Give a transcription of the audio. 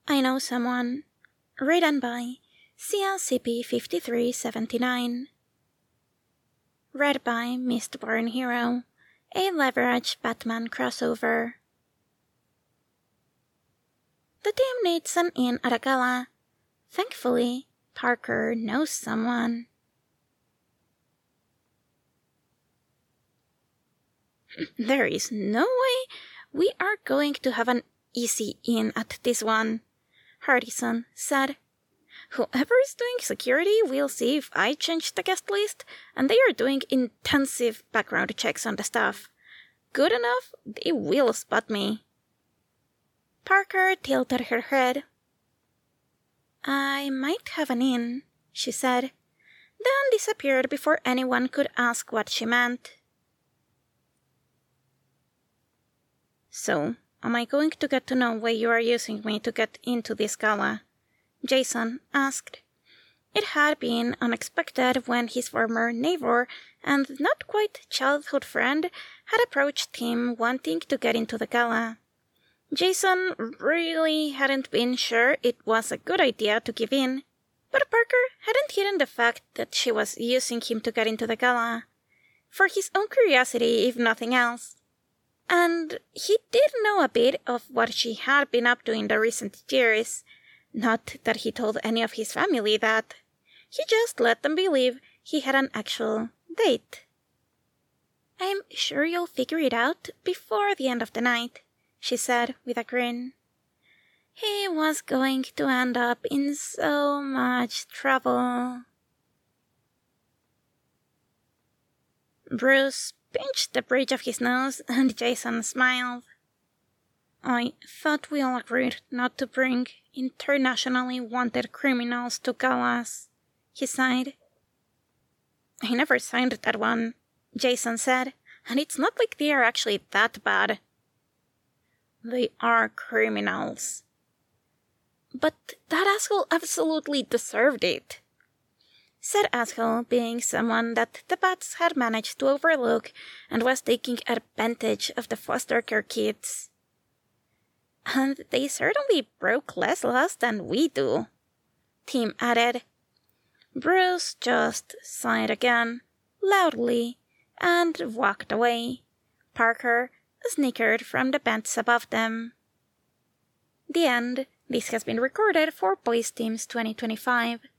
I Know Someone, written by CLCP5379. Read by Mist Born Hero, a Leverage Batman crossover. The team needs an in at a gala. Thankfully, Parker knows someone. There is no way we are going to have an easy in at this one, Hardison said. Whoever is doing security will see if I change the guest list, and they are doing intensive background checks on the staff. Good enough, they will spot me. Parker tilted her head. I might have an in, she said, then disappeared before anyone could ask what she meant. So, am I going to get to know why you are using me to get into this gala? Jason asked. It had been unexpected when his former neighbor and not quite childhood friend had approached him wanting to get into the gala. Jason really hadn't been sure it was a good idea to give in, but Parker hadn't hidden the fact that she was using him to get into the gala, for his own curiosity if nothing else. And he did know a bit of what she had been up to in the recent years. Not that he told any of his family that. He just let them believe he had an actual date. I'm sure you'll figure it out before the end of the night, she said with a grin. He was going to end up in so much trouble. Bruce pinched the bridge of his nose, and Jason smiled. I thought we all agreed not to bring internationally wanted criminals to galas, he sighed. I never signed that one, Jason said, and it's not like they are actually that bad. They are criminals. But that asshole absolutely deserved it, said Asshole, being someone that the Bats had managed to overlook and was taking advantage of the foster care kids. And they certainly broke less laws than we do, Tim added. Bruce just sighed again, loudly, and walked away. Parker snickered from the bench above them. The end. This has been recorded for Boys Teams 2025.